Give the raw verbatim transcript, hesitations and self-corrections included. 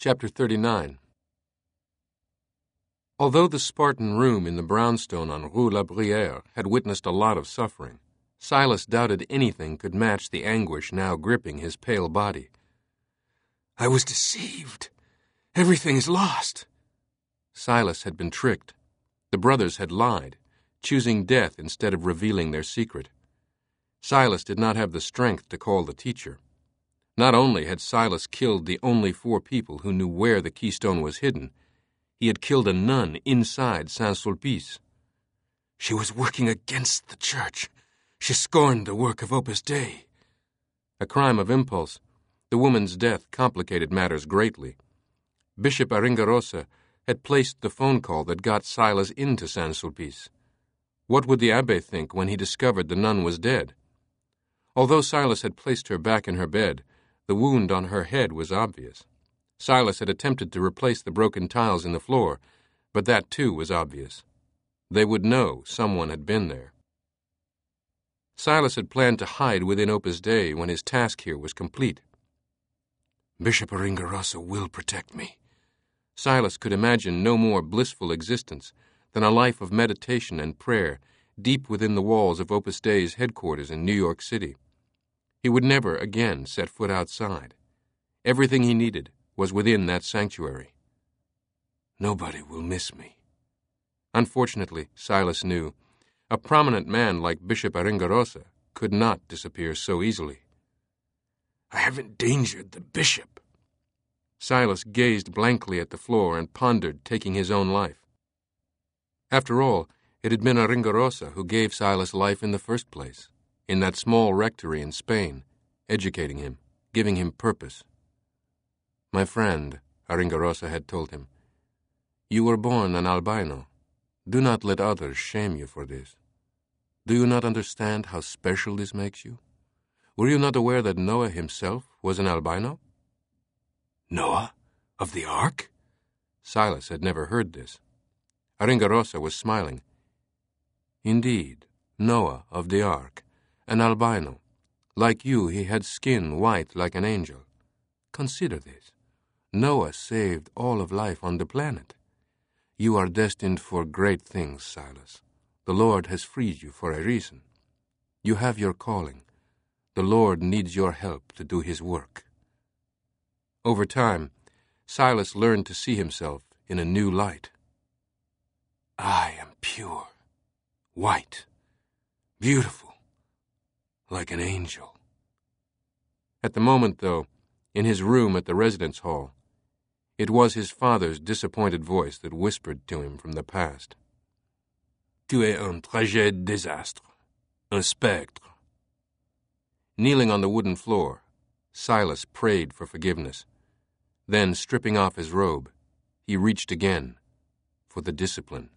Chapter thirty-nine. Although the Spartan room in the brownstone on Rue La Bruyère had witnessed a lot of suffering, Silas doubted anything could match the anguish now gripping his pale body. I was deceived. Everything is lost. Silas had been tricked. The brothers had lied, choosing death instead of revealing their secret. Silas did not have the strength to call the teacher. Not only had Silas killed the only four people who knew where the keystone was hidden, he had killed a nun inside Saint-Sulpice. She was working against the church. She scorned the work of Opus Dei. A crime of impulse, the woman's death complicated matters greatly. Bishop Aringarosa had placed the phone call that got Silas into Saint-Sulpice. What would the abbé think when he discovered the nun was dead? Although Silas had placed her back in her bed, the wound on her head was obvious. Silas had attempted to replace the broken tiles in the floor, but that too was obvious. They would know someone had been there. Silas had planned to hide within Opus Dei when his task here was complete. Bishop Aringarosa will protect me. Silas could imagine no more blissful existence than a life of meditation and prayer deep within the walls of Opus Dei's headquarters in New York City. He would never again set foot outside. Everything he needed was within that sanctuary. Nobody will miss me. Unfortunately, Silas knew, a prominent man like Bishop Aringarosa could not disappear so easily. I have endangered the bishop. Silas gazed blankly at the floor and pondered taking his own life. After all, it had been Aringarosa who gave Silas life in the first place, in that small rectory in Spain, educating him, giving him purpose. My friend, Aringarosa had told him, you were born an albino. Do not let others shame you for this. Do you not understand how special this makes you? Were you not aware that Noah himself was an albino? Noah? Of the Ark? Silas had never heard this. Aringarosa was smiling. Indeed, Noah of the Ark, an albino. Like you, he had skin white like an angel. Consider this. Noah saved all of life on the planet. You are destined for great things, Silas. The Lord has freed you for a reason. You have your calling. The Lord needs your help to do his work. Over time, Silas learned to see himself in a new light. I am pure, white, beautiful, like an angel. At the moment, though, in his room at the residence hall, it was his father's disappointed voice that whispered to him from the past. Tu es un trajet désastre, un spectre. Kneeling on the wooden floor, Silas prayed for forgiveness. Then, stripping off his robe, he reached again for the discipline.